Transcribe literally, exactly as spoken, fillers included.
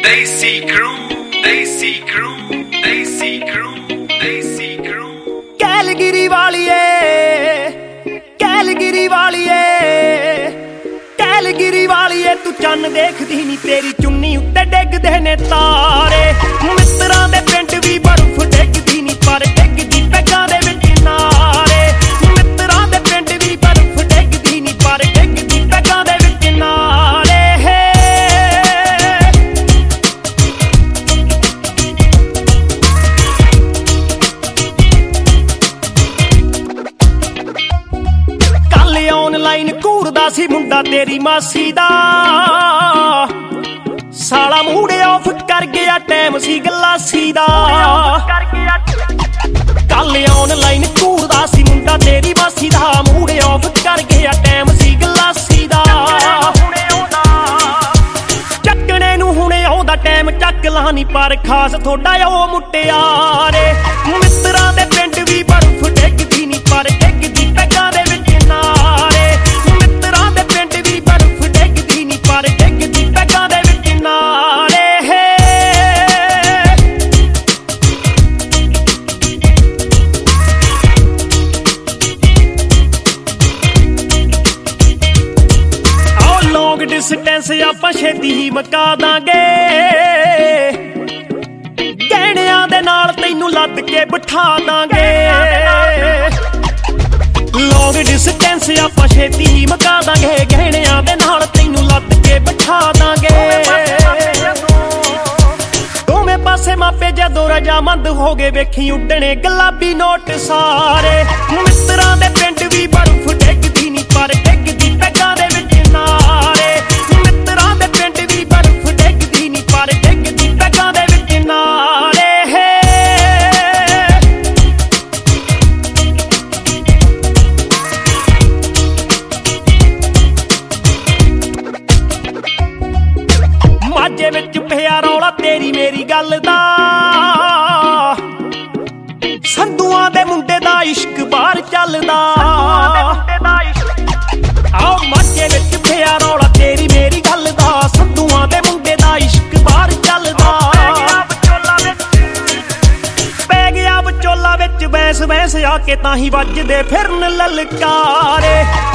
Desi Crew, Desi Crew, Desi Crew, Desi Crew। कैलगिरी वालिए, कैलगिरी वालिए, कैलगिरी वालिए तू चन्न देखदी नी तेरी चुन्नी उत्ते डिगदे ने तारे। मित्तरां दे पिंड भी बर्फ डिगदी नी पर डिगदी पैगां दे विच नारे। मित्तरां दे पिंड भी बर्फ डिगदी नी पर डिगदी पैगां दे विच नारे। ऑनलाइन घूरदा सी मुंडा तेरी मासी दा, साला मूड ऑफ कर गया टाइम सी गलासी दा। कल ऑनलाइन घूरदा सी मुंडा तेरी मासी दा, मूड ऑफ कर गया टाइम सी गलासी दा। चक्कने नूं हुणे आउंदा टाइम चक लानी पर खास थोड़ा ओ मुटियारे। मित्तरां दे पिंड भी बर्फ डिगदी नी पर डिगदी पैगां दे विच नारे। मित्तरां दे पिंड भी बर्फ डिगदी नी पर डिगदी पैगां दे विच नारे। आओ लॉन्ग डिस्टेंस आपां छेती ही मका दांगे, गहणियां दे नाल तैनूं लद के बिठा दांगे। लॉन्ग डिस्टेंस आपां छेती ही मका दांगे, गहणियां दे नाल तैनूं लद के बिठा दांगे। दोवें पासे मापे जदों रजामंद हो गए वेखी उड्डणे गुलाबी नोट सारे। मित्तरां दे पिंड भी बर्फ डिगदी नी पर डिगदी पैगां दे विच नारे। मित्तरां दे पिंड भी बर्फ डिगदी नी पर डिगदी पैगां दे विच नारे। ਮਾਝੇ ਵਿੱਚ ਪਿਆ ਰੌਲਾ ਤੇਰੀ ਮੇਰੀ ਗੱਲ ਦਾ, ਸੰਧੂਆਂ ਦੇ ਮੁੰਡੇ ਦਾ ਇਸ਼ਕ ਬਾਹਰ ਚੱਲਦਾ। ਆਓ ਮਾਝੇ ਵਿੱਚ ਪਿਆ ਰੌਲਾ ਤੇਰੀ ਮੇਰੀ ਗੱਲ ਦਾ, ਸੰਧੂਆਂ ਦੇ ਮੁੰਡੇ ਦਾ ਇਸ਼ਕ ਬਾਹਰ ਚੱਲਦਾ। ਪੈ ਗਿਆ ਵਿਚੋਲਾ ਵਿੱਚ ਬੈਂਸ ਬੈਂਸ ਆ ਕੇ ਤਾਂ ਹੀ ਵੱਜਦੇ ਫਿਰਨ ਲਲਕਾਰੇ।